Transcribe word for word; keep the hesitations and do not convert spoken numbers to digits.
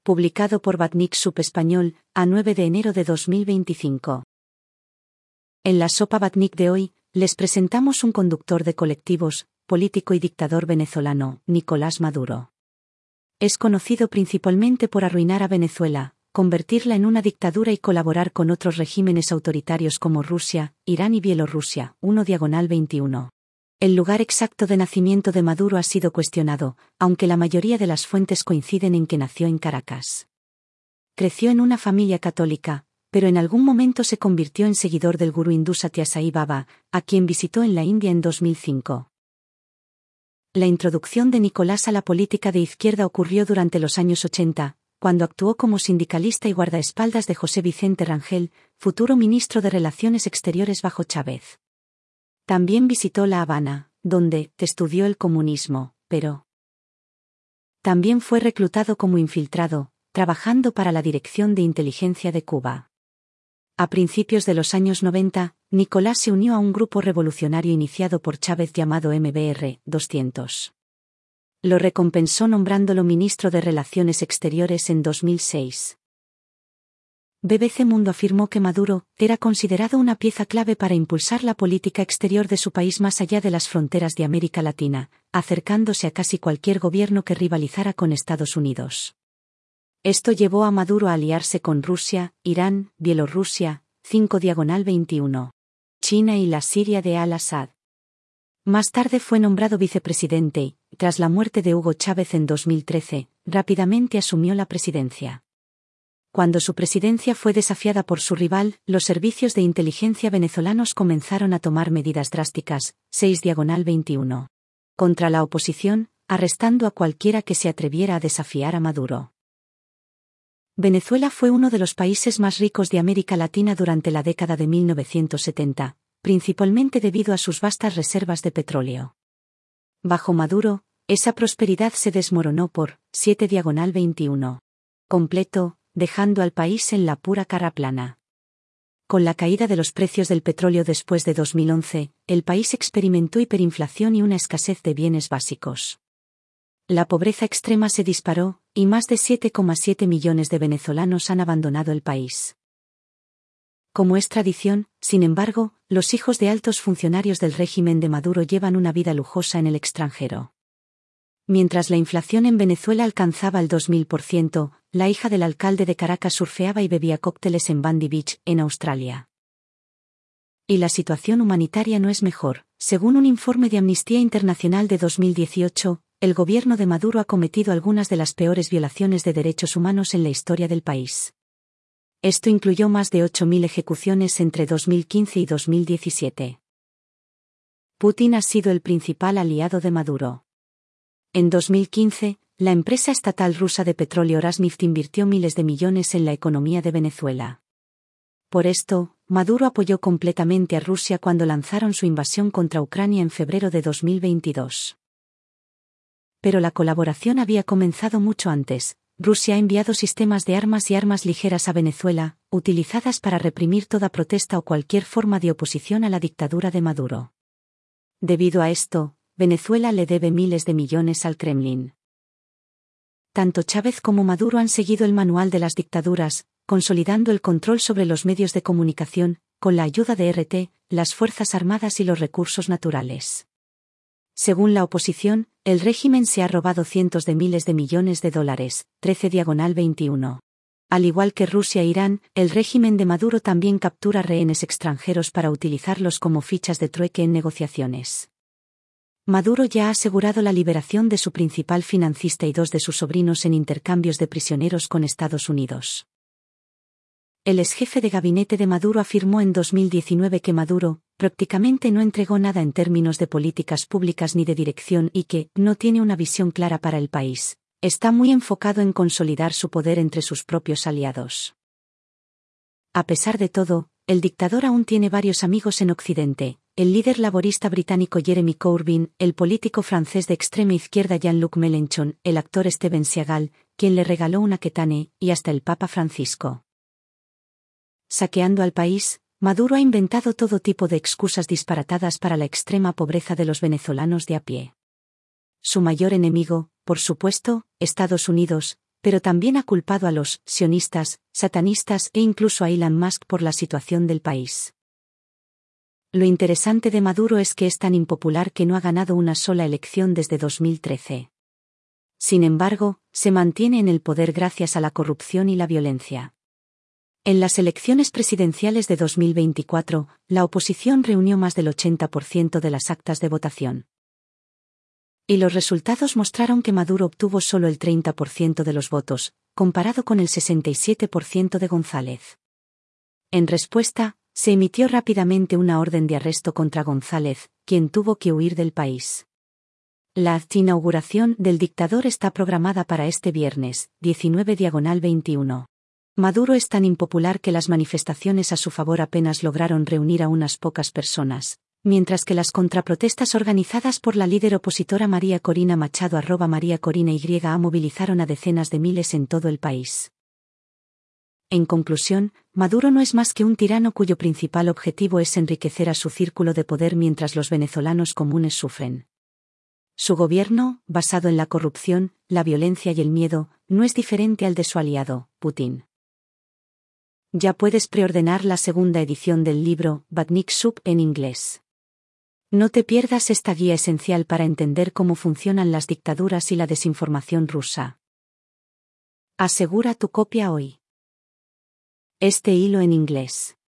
publicado por Batnik Sub Español, a nueve de enero de dos mil veinticinco. En la sopa Batnik de hoy, les presentamos un conductor de colectivos, político y dictador venezolano, Nicolás Maduro. Es conocido principalmente por arruinar a Venezuela, convertirla en una dictadura y colaborar con otros regímenes autoritarios como Rusia, Irán y Bielorrusia, uno diagonal veintiuno. El lugar exacto de nacimiento de Maduro ha sido cuestionado, aunque la mayoría de las fuentes coinciden en que nació en Caracas. Creció en una familia católica, pero en algún momento se convirtió en seguidor del gurú hindú Satya Sai Baba, a quien visitó en la India en dos mil cinco. La introducción de Nicolás a la política de izquierda ocurrió durante los años ochenta, cuando actuó como sindicalista y guardaespaldas de José Vicente Rangel, futuro ministro de Relaciones Exteriores bajo Chávez. También visitó La Habana, donde estudió el comunismo, pero también fue reclutado como infiltrado, trabajando para la Dirección de Inteligencia de Cuba. A principios de los años noventa, Nicolás se unió a un grupo revolucionario iniciado por Chávez llamado M B R doscientos. Lo recompensó nombrándolo ministro de Relaciones Exteriores en dos mil seis. B B C Mundo afirmó que Maduro era considerado una pieza clave para impulsar la política exterior de su país más allá de las fronteras de América Latina, acercándose a casi cualquier gobierno que rivalizara con Estados Unidos. Esto llevó a Maduro a aliarse con Rusia, Irán, Bielorrusia, cinco diagonal veintiuno, China y la Siria de al-Assad. Más tarde fue nombrado vicepresidente y, tras la muerte de Hugo Chávez en dos mil trece, rápidamente asumió la presidencia. Cuando su presidencia fue desafiada por su rival, los servicios de inteligencia venezolanos comenzaron a tomar medidas drásticas, seis diagonal veintiuno, contra la oposición, arrestando a cualquiera que se atreviera a desafiar a Maduro. Venezuela fue uno de los países más ricos de América Latina durante la década de mil novecientos setenta, principalmente debido a sus vastas reservas de petróleo. Bajo Maduro, esa prosperidad se desmoronó por siete diagonal veintiuno, completo, dejando al país en la pura cara plana. Con la caída de los precios del petróleo después de dos mil once, el país experimentó hiperinflación y una escasez de bienes básicos. La pobreza extrema se disparó, y más de siete coma siete millones de venezolanos han abandonado el país. Como es tradición, sin embargo, los hijos de altos funcionarios del régimen de Maduro llevan una vida lujosa en el extranjero. Mientras la inflación en Venezuela alcanzaba el dos mil por ciento, la hija del alcalde de Caracas surfeaba y bebía cócteles en Bandy Beach, en Australia. Y la situación humanitaria no es mejor. Según un informe de Amnistía Internacional de dos mil dieciocho, el gobierno de Maduro ha cometido algunas de las peores violaciones de derechos humanos en la historia del país. Esto incluyó más de ocho mil ejecuciones entre dos mil quince y dos mil diecisiete. Putin ha sido el principal aliado de Maduro. En dos mil quince, la empresa estatal rusa de petróleo Rosneft invirtió miles de millones en la economía de Venezuela. Por esto, Maduro apoyó completamente a Rusia cuando lanzaron su invasión contra Ucrania en febrero de dos mil veintidós. Pero la colaboración había comenzado mucho antes. Rusia ha enviado sistemas de armas y armas ligeras a Venezuela, utilizadas para reprimir toda protesta o cualquier forma de oposición a la dictadura de Maduro. Debido a esto, Venezuela le debe miles de millones al Kremlin. Tanto Chávez como Maduro han seguido el manual de las dictaduras, consolidando el control sobre los medios de comunicación, con la ayuda de R T, las Fuerzas Armadas y los recursos naturales. Según la oposición, el régimen se ha robado cientos de miles de millones de dólares, trece diagonal veintiuno. Al igual que Rusia e Irán, el régimen de Maduro también captura rehenes extranjeros para utilizarlos como fichas de trueque en negociaciones. Maduro ya ha asegurado la liberación de su principal financista y dos de sus sobrinos en intercambios de prisioneros con Estados Unidos. El exjefe de gabinete de Maduro afirmó en dos mil diecinueve que Maduro, prácticamente no entregó nada en términos de políticas públicas ni de dirección y que no tiene una visión clara para el país. Está muy enfocado en consolidar su poder entre sus propios aliados. A pesar de todo, el dictador aún tiene varios amigos en Occidente. El líder laborista británico Jeremy Corbyn, el político francés de extrema izquierda Jean-Luc Mélenchon, el actor Steven Seagal, quien le regaló una Ketane, y hasta el Papa Francisco. Saqueando al país, Maduro ha inventado todo tipo de excusas disparatadas para la extrema pobreza de los venezolanos de a pie. Su mayor enemigo, por supuesto, Estados Unidos, pero también ha culpado a los sionistas, satanistas e incluso a Elon Musk por la situación del país. Lo interesante de Maduro es que es tan impopular que no ha ganado una sola elección desde dos mil trece. Sin embargo, se mantiene en el poder gracias a la corrupción y la violencia. En las elecciones presidenciales de dos mil veinticuatro, la oposición reunió más del ochenta por ciento de las actas de votación. Y los resultados mostraron que Maduro obtuvo solo el treinta por ciento de los votos, comparado con el sesenta y siete por ciento de González. En respuesta, se emitió rápidamente una orden de arresto contra González, quien tuvo que huir del país. La inauguración del dictador está programada para este viernes, diecinueve veintiuno. Maduro es tan impopular que las manifestaciones a su favor apenas lograron reunir a unas pocas personas, mientras que las contraprotestas organizadas por la líder opositora María Corina Machado arroba María Corina Y A movilizaron a decenas de miles en todo el país. En conclusión, Maduro no es más que un tirano cuyo principal objetivo es enriquecer a su círculo de poder mientras los venezolanos comunes sufren. Su gobierno, basado en la corrupción, la violencia y el miedo, no es diferente al de su aliado, Putin. Ya puedes preordenar la segunda edición del libro Batnik Sub en inglés. No te pierdas esta guía esencial para entender cómo funcionan las dictaduras y la desinformación rusa. Asegura tu copia hoy. Este hilo en inglés.